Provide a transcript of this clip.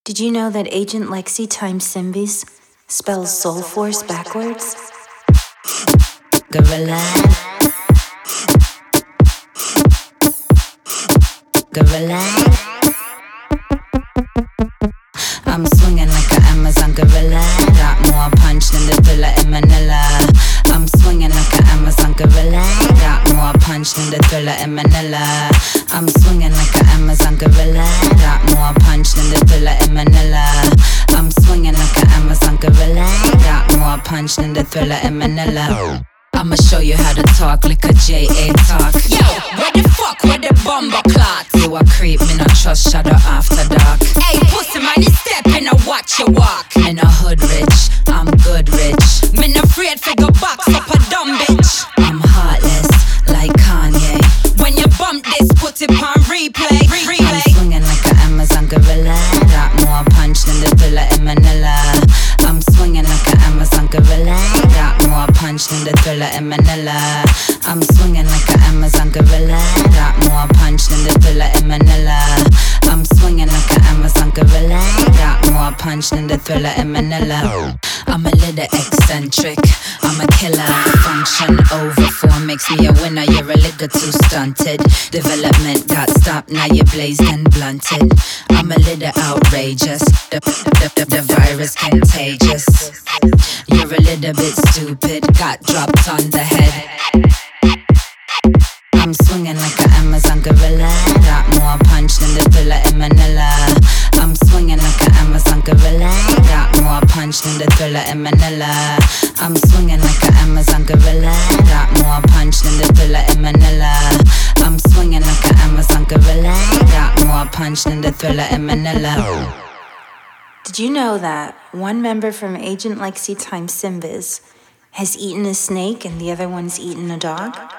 Did you know that Agent Lexi times Symbies spells Soul Force backwards? Gorilla. Gorilla. I'm swinging like an Amazon gorilla. Got more punch than the thriller in Manila. I'm swinging like an Amazon gorilla. Got more punch than the thriller in Manila. I'm swinging like an Amazon gorilla. Got more punch than the thriller in Manila. I'm swinging like an Amazon gorilla. Got more punch than the thriller in Manila. I'ma show you how to talk like a J.A. talk. Yo, where the fuck, where the bomber clock? You a creep, me no trust shadow after dark. Hey, pussy man, you step in and watch you walk. Me no hood rich, I'm good rich. Me no afraid for go box up a dumb bitch. I'm heartless, like Kanye. When you bump this, put it on replay. I'm swinging like an Amazon gorilla. Got more punch than the thriller in Manila. I'm swinging like an Amazon gorilla. Got more punch than the thriller in Manila. I'm swinging like an Amazon gorilla. Got more punch than the thriller in Manila. I'm swinging like an Amazon gorilla. Got more punch than the thriller in Manila. I'm a little eccentric, I'm a killer. Function over 4 makes me a winner. You're a little too stunted. Development got stopped, now you're blazed and blunted. I'm a little outrageous. The virus contagious. You're a little bit stupid. Got dropped on the head. I'm swinging like an Amazon gorilla. Got more punch than the thriller in Manila. I'm swinging like an Amazon gorilla. Got more punch than the thriller in Manila. I'm swinging like an Amazon gorilla. Got more punch than the thriller in Manila. I'm swinging like an Amazon gorilla. Got more punch than the thriller in Manila. Did you know that one member from Agent Lexi times Symbies has eaten a snake and the other one's eaten a dog?